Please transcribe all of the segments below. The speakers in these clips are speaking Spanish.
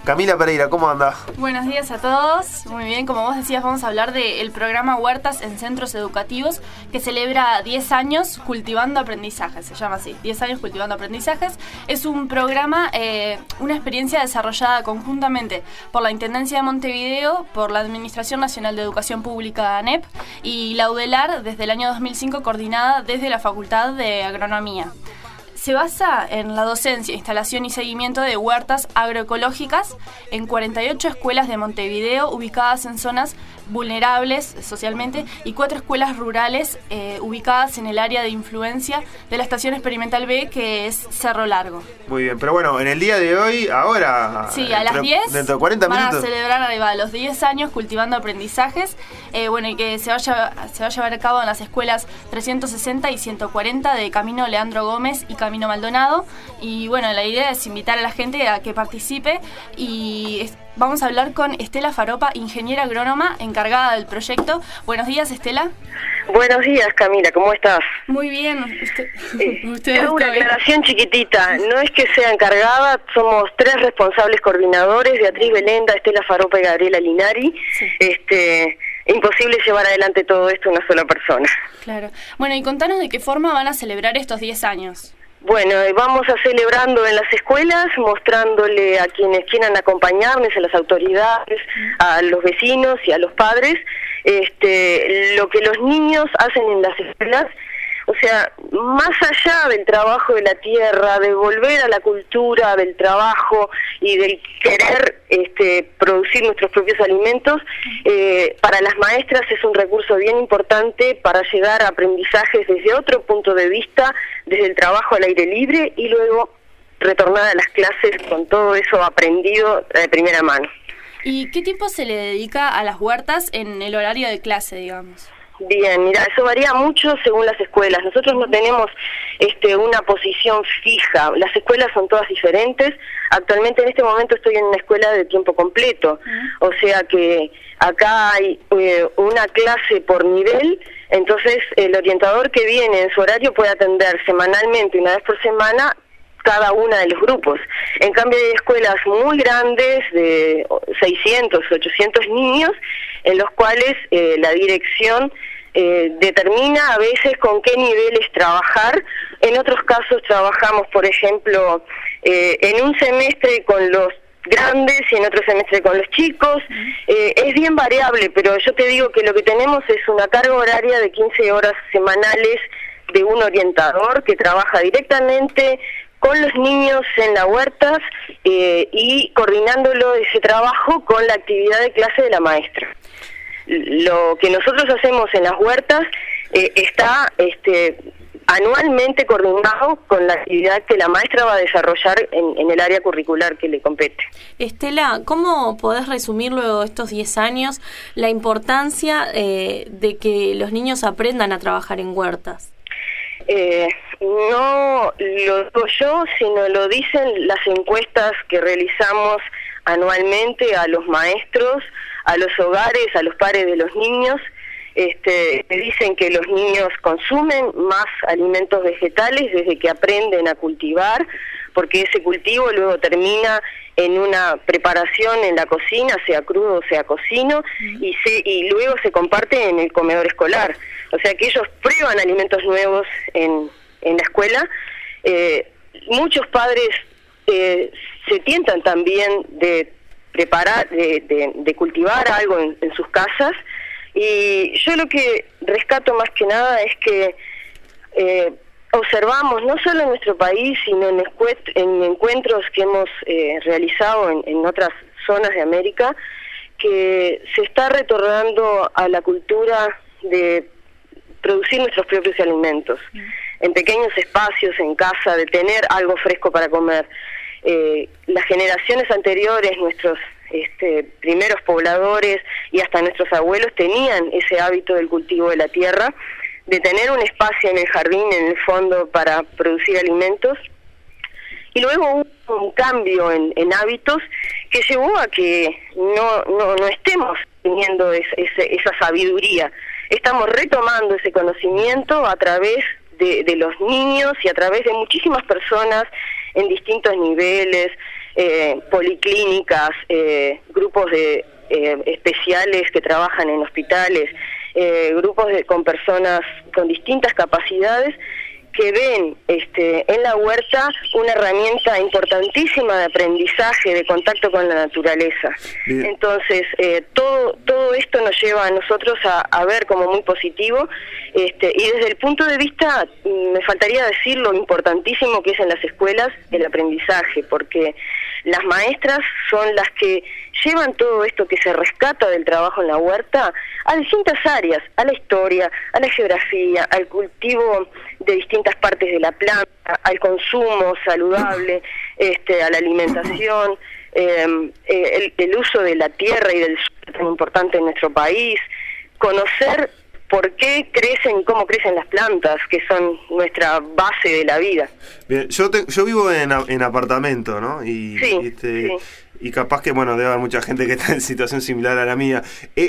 Camila Pereira, ¿cómo anda? Buenos días a todos. Muy bien, como vos decías, vamos a hablar del programa Huertas en Centros Educativos, que celebra 10 años cultivando aprendizajes, se llama así, 10 años cultivando aprendizajes. Es un programa, una experiencia desarrollada conjuntamente por la Intendencia de Montevideo, por la Administración Nacional de Educación Pública, ANEP, y la UDELAR desde el año 2005, coordinada desde la Facultad de Agronomía. Se basa en la docencia, instalación y seguimiento de huertas agroecológicas en 48 escuelas de Montevideo ubicadas en zonas vulnerables socialmente y 4 escuelas rurales ubicadas en el área de influencia de la Estación Experimental B, que es Cerro Largo. Muy bien, pero bueno, en el día de hoy, ahora... Sí, a las 10 dentro de 40 van minutos. a celebrar arriba los 10 años cultivando aprendizajes, y que se va a llevar a cabo en las escuelas 360 y 140 de Camino Leandro Gómez y Camino Maldonado. Y bueno, la idea es invitar a la gente a que participe y vamos a hablar con Estela Faropa, ingeniera agrónoma encargada del proyecto. Buenos días, Estela. Buenos días, Camila, ¿cómo estás? Muy bien. Usted una aclaración chiquitita, no es que sea encargada, somos 3 responsables coordinadores, Beatriz Belenda, Estela Faropa y Gabriela Linari. Sí. Imposible llevar adelante todo esto una sola persona. Claro. Bueno, y contanos de qué forma van a celebrar estos 10 años. Bueno, vamos a celebrando en las escuelas, mostrándole a quienes quieran acompañarnos, a las autoridades, a los vecinos y a los padres, lo que los niños hacen en las escuelas. O sea, más allá del trabajo de la tierra, de volver a la cultura del trabajo y del querer producir nuestros propios alimentos, para las maestras es un recurso bien importante para llegar a aprendizajes desde otro punto de vista, desde el trabajo al aire libre y luego retornar a las clases con todo eso aprendido de primera mano. ¿Y qué tiempo se le dedica a las huertas en el horario de clase, digamos? Bien, mira, eso varía mucho según las escuelas. Nosotros no tenemos una posición fija. Las escuelas son todas diferentes. Actualmente en este momento estoy en una escuela de tiempo completo. O sea que acá hay una clase por nivel. Entonces el orientador que viene en su horario puede atender semanalmente, una vez por semana, cada una de los grupos. En cambio hay escuelas muy grandes de 600, 800 niños, en los cuales la dirección determina a veces con qué niveles trabajar. En otros casos trabajamos, por ejemplo, en un semestre con los grandes y en otro semestre con los chicos. Es bien variable, pero yo te digo que lo que tenemos es una carga horaria de 15 horas semanales de un orientador que trabaja directamente con los niños en las huertas y coordinándolo ese trabajo con la actividad de clase de la maestra. Lo que nosotros hacemos en las huertas está anualmente coordinado con la actividad que la maestra va a desarrollar en el área curricular que le compete. Estela, ¿cómo podés resumir luego de estos 10 años la importancia de que los niños aprendan a trabajar en huertas? No lo digo yo, sino lo dicen las encuestas que realizamos anualmente a los maestros, a los hogares, a los padres de los niños. Dicen que los niños consumen más alimentos vegetales desde que aprenden a cultivar, porque ese cultivo luego termina en una preparación en la cocina, sea crudo o sea cocino, y luego se comparte en el comedor escolar. O sea que ellos prueban alimentos nuevos en la escuela. Muchos padres se tientan también de preparar, de cultivar algo en sus casas, y yo lo que rescato más que nada es que observamos, no solo en nuestro país, sino en encuentros que hemos realizado en otras zonas de América, que se está retornando a la cultura de producir nuestros propios alimentos, en pequeños espacios, en casa, de tener algo fresco para comer. Las generaciones anteriores, nuestros primeros pobladores y hasta nuestros abuelos tenían ese hábito del cultivo de la tierra, de tener un espacio en el jardín, en el fondo, para producir alimentos. Y luego hubo un cambio en hábitos que llevó a que no estemos teniendo esa sabiduría. Estamos retomando ese conocimiento a través de los niños y a través de muchísimas personas en distintos niveles, policlínicas, grupos de especiales que trabajan en hospitales, grupos con personas con distintas capacidades que ven en la huerta una herramienta importantísima de aprendizaje, de contacto con la naturaleza. Bien. Entonces, todo esto nos lleva a nosotros a ver como muy positivo, y desde el punto de vista, me faltaría decir lo importantísimo que es en las escuelas el aprendizaje, porque las maestras son las que llevan todo esto que se rescata del trabajo en la huerta a distintas áreas, a la historia, a la geografía, al cultivo de distintas partes de la planta, al consumo saludable, a la alimentación, el uso de la tierra y del suelo tan importante en nuestro país, conocer por qué crecen y cómo crecen las plantas, que son nuestra base de la vida. Bien, yo vivo en apartamento, ¿no? Sí. Y capaz que, bueno, debe haber mucha gente que está en situación similar a la mía.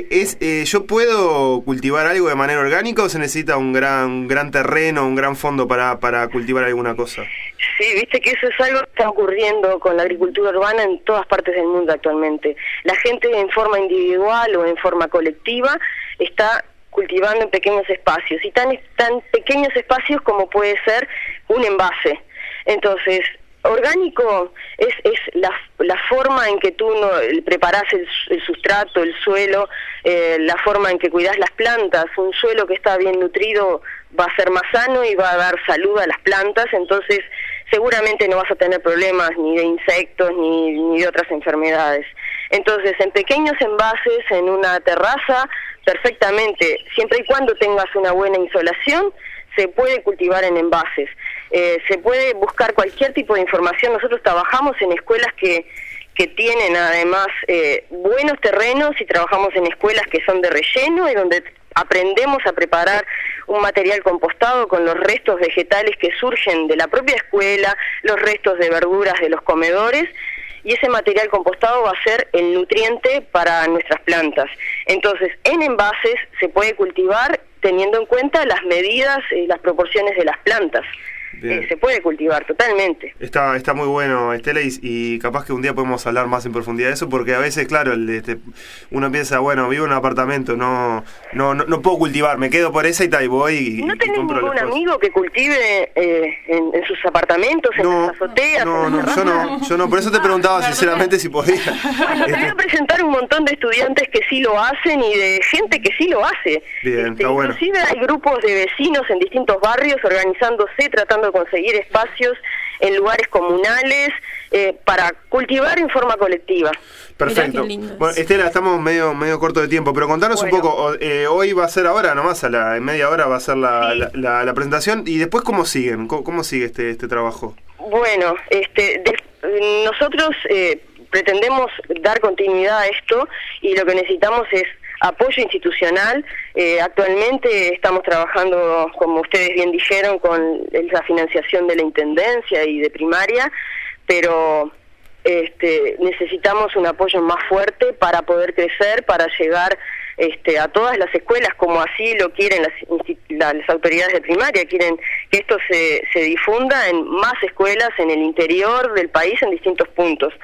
¿Yo puedo cultivar algo de manera orgánica o se necesita un gran terreno, un gran fondo para cultivar alguna cosa? Sí, viste que eso es algo que está ocurriendo con la agricultura urbana en todas partes del mundo actualmente. La gente en forma individual o en forma colectiva está cultivando en pequeños espacios, y tan pequeños espacios como puede ser un envase. Entonces, orgánico es la forma en que tú preparás el sustrato, el suelo, la forma en que cuidás las plantas. Un suelo que está bien nutrido va a ser más sano y va a dar salud a las plantas, entonces seguramente no vas a tener problemas ni de insectos ni de otras enfermedades. Entonces, en pequeños envases, en una terraza, perfectamente, siempre y cuando tengas una buena insolación, se puede cultivar en envases. Se puede buscar cualquier tipo de información. Nosotros trabajamos en escuelas que tienen además buenos terrenos, y trabajamos en escuelas que son de relleno y donde aprendemos a preparar un material compostado con los restos vegetales que surgen de la propia escuela, los restos de verduras de los comedores, y ese material compostado va a ser el nutriente para nuestras plantas. Entonces, en envases se puede cultivar teniendo en cuenta las medidas y las proporciones de las plantas. Se puede cultivar totalmente. Está muy bueno, Estela, y capaz que un día podemos hablar más en profundidad de eso, porque a veces, claro, uno piensa, bueno, vivo en un apartamento, no puedo cultivar, me quedo por esa y tal, y voy ¿No tenés ningún amigo que cultive en sus apartamentos, en sus azoteas? Yo no, por eso te preguntaba sinceramente si podía. Bueno, te voy a presentar un montón de estudiantes que sí lo hacen y de gente que sí lo hace. Bien, está bueno. Inclusive hay grupos de vecinos en distintos barrios organizándose, tratando de conseguir espacios en lugares comunales para cultivar en forma colectiva. Perfecto. Bueno, Estela, estamos medio corto de tiempo, pero contanos un poco, hoy va a ser ahora nomás, en media hora va a ser la presentación, y después ¿cómo siguen? ¿Cómo sigue este trabajo? Bueno, nosotros pretendemos dar continuidad a esto, y lo que necesitamos es apoyo institucional. Actualmente estamos trabajando, como ustedes bien dijeron, con la financiación de la Intendencia y de Primaria, pero necesitamos un apoyo más fuerte para poder crecer, para llegar a todas las escuelas, como así lo quieren las autoridades de Primaria. Quieren que esto se difunda en más escuelas en el interior del país, en distintos puntos.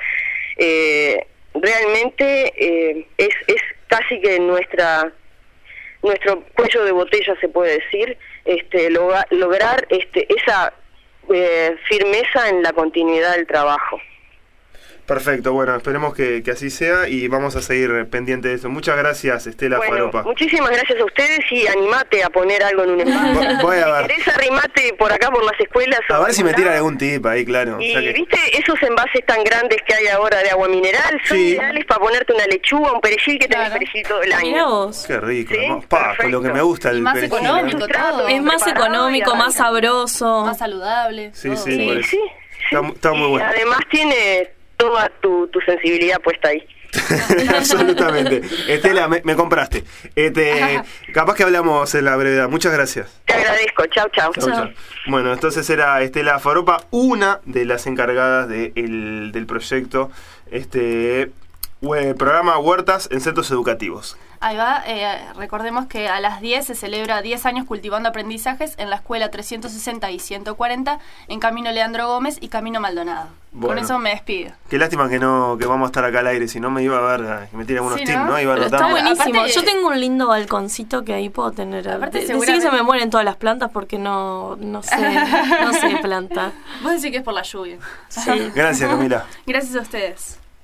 Realmente es casi que nuestro cuello de botella, se puede decir, lograr esa firmeza en la continuidad del trabajo. Perfecto, bueno, esperemos que así sea, y vamos a seguir pendientes de eso. Muchas gracias, Estela Faropa. Muchísimas gracias a ustedes, y animate a poner algo en un envase. Voy a ver. Si querés, arrimate por acá, por las escuelas. A ver si me tiran algún tip ahí, claro. Y viste esos envases tan grandes que hay ahora de agua mineral, son ideales para ponerte una lechuga, un perejil, que tenés perejil todo el año. Mirá vos. Qué rico, ¿sí? Con lo que me gusta el perejil. Económico, todo. Es más económico, más sabroso, más saludable. Sí. Está muy bueno. Además tiene toda tu sensibilidad puesta ahí. Absolutamente. Estela, me compraste. Capaz que hablamos en la brevedad. Muchas gracias. Te agradezco. Chau. Bueno, entonces era Estela Faropa, una de las encargadas del proyecto. Programa Huertas en Centros Educativos. Ahí va, recordemos que a las 10 se celebra 10 años cultivando aprendizajes en la escuela 360 y 140 en Camino Leandro Gómez y Camino Maldonado. Bueno, con eso me despido. Qué lástima que vamos a estar acá al aire, si no me iba a ver, que me tiran unos tips, ¿no? Iba a está buenísimo. Yo tengo un lindo balconcito que ahí puedo tener. Aparte, sí que se me mueren todas las plantas porque no sé plantar. Vos decís que es por la lluvia. Sí. Gracias, Camila. Gracias a ustedes.